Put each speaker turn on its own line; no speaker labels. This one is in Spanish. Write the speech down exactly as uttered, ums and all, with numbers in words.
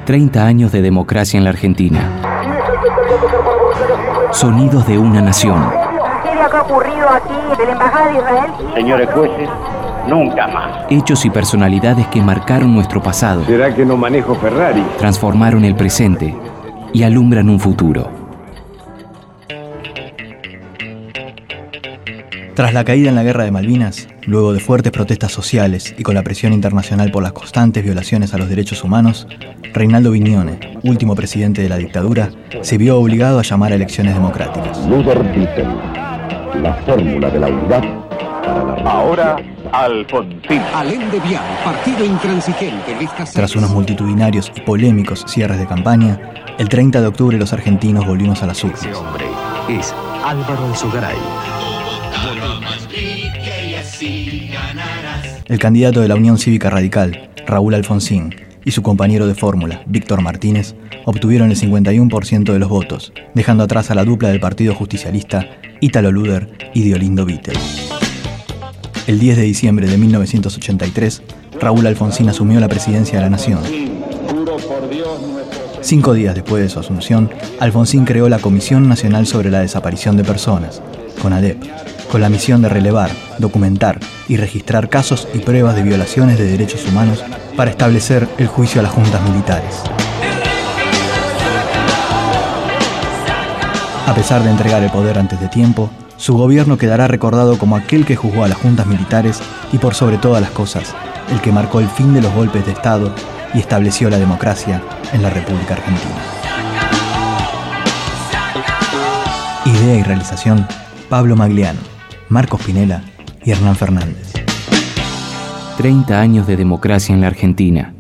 treinta años de democracia en la Argentina. Sonidos de una nación.
La tragedia que ha ocurrido aquí de la Embajada de Israel.
Señores jueces, nunca más.
Hechos y personalidades que marcaron nuestro pasado.
¿Será que no manejo Ferrari?
Transformaron el presente y alumbran un futuro.
Tras la caída en la Guerra de Malvinas, luego de fuertes protestas sociales y con la presión internacional por las constantes violaciones a los derechos humanos, Reinaldo Vignone, último presidente de la dictadura, se vio obligado a llamar a elecciones democráticas.
Luder Dittel, la fórmula de la unidad para la revolución.
Ahora, Alfonsín.
Alén de Vial, partido intransigente.
Tras unos multitudinarios y polémicos cierres de campaña, el treinta de octubre los argentinos volvimos a las urnas.
Ese hombre es Álvaro Alzogaray.
El candidato de la Unión Cívica Radical, Raúl Alfonsín, y su compañero de fórmula, Víctor Martínez, obtuvieron el cincuenta y uno por ciento de los votos, dejando atrás a la dupla del Partido Justicialista, Ítalo Luder y Diolindo Vittel. El diez de diciembre de mil novecientos ochenta y tres, Raúl Alfonsín asumió la presidencia de la Nación. Cinco días después de su asunción, Alfonsín creó la Comisión Nacional sobre la Desaparición de Personas, CONADEP, con la misión de relevar, documentar y registrar casos y pruebas de violaciones de derechos humanos para establecer el juicio a las juntas militares. A pesar de entregar el poder antes de tiempo, su gobierno quedará recordado como aquel que juzgó a las juntas militares y, por sobre todas las cosas, el que marcó el fin de los golpes de Estado y estableció la democracia en la República Argentina. Idea y realización: Pablo Magliano, Marcos Pinela y Hernán Fernández.
treinta años de democracia en la Argentina.